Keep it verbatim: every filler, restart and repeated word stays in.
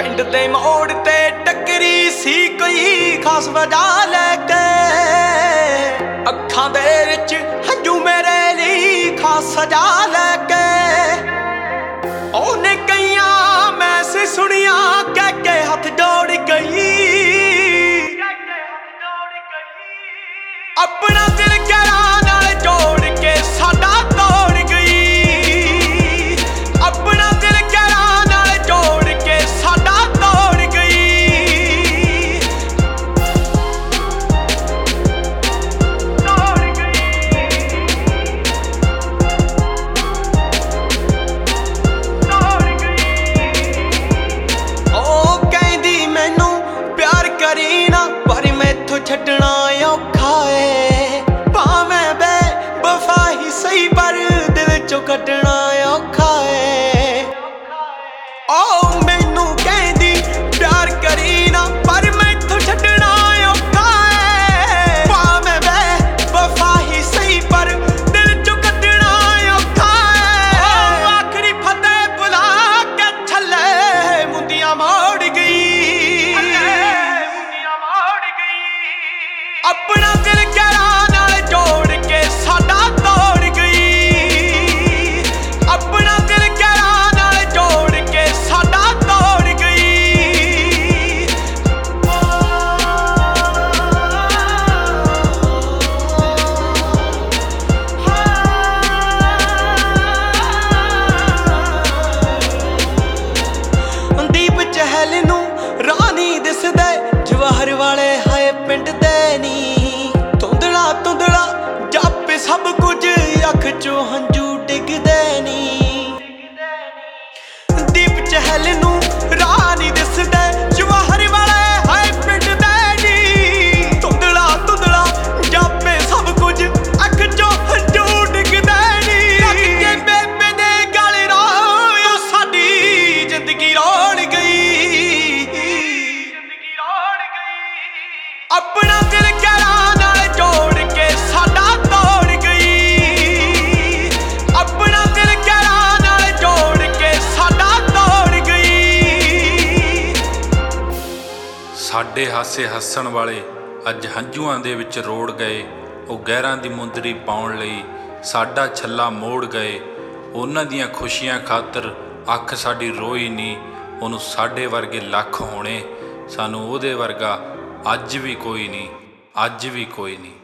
पिंड दे मोड़ ते टकरी सी कोई खास वजह लैके अखां दे विच हंजू मेरे लिए खास सजा लैके ओने कईयां मैसे सुनिया कह के हथ जोड़ गई अपना दिल गैरां नाल जोड़ के साडा तोड़ गई अपना दिल गैरां नाल जोड़ के साडा तोड़ गई तोड़ गई तोड़ गई ओ कहंदी मैनू प्यार करी ना पर मैथों छड्डना औखा है भावें बेवफा ही सही पर दिल चों कड्डना औखा है ओ मैनू कहंदी प्यार करी ना पर मैथों छड्डना औखा है भावें बेवफा ही सही पर दिल चों कड्डना औखा है आखिरी फतेह बुला के छल्ले मुंदियां मोड़ गई अपना दिल गैरां नाल जोड़ के साडा तोड़ गई अपना दिल गैरां नाल जोड़ के साडा तोड़ गई दीप चहल नू रानी दिसदे जवाहर वाले हाए पिंड दे नी धुंधला धुंधला जापे सब कुछ अख चों हंजू डिगदे नी दीप चहल नू रानी दिसदे जवाहर वाले हाए पिंड दे नी धुंधला धुंधला जापे सब कुछ अख चों हंजू डिगदे नी रख के बेबे दे गल रो तू साडी जिंदगी रोड़ गई अपना दिल गैरां नाल जोड़ के साडा तोड़ गई अपना दिल गैरां नाल जोड़ के साडा तोड़ गई ਸਾਡੇ ਹਾਸੇ ਹੱਸਣ ਵਾਲੇ ਅੱਜ ਹੰਝੂਆਂ ਦੇ ਵਿੱਚ ਰੋੜ ਗਏ ਉਹ ਗਹਿਰਾਂ ਦੀ ਮੁੰਦਰੀ ਪਾਉਣ ਲਈ ਸਾਡਾ ਛੱਲਾ ਮੋੜ ਗਏ ਉਹਨਾਂ ਦੀਆਂ ਖੁਸ਼ੀਆਂ ਖਾਤਰ ਅੱਖ ਸਾਡੀ ਰੋਈ ਨਹੀਂ ਉਹਨੂੰ ਸਾਡੇ ਵਰਗੇ ਲੱਖ ਹੋਣੇ ਸਾਨੂੰ ਉਹਦੇ ਵਰਗਾ ਅੱਜ ਵੀ ਕੋਈ ਨਹੀਂ ਅੱਜ ਵੀ ਕੋਈ ਨਹੀਂ।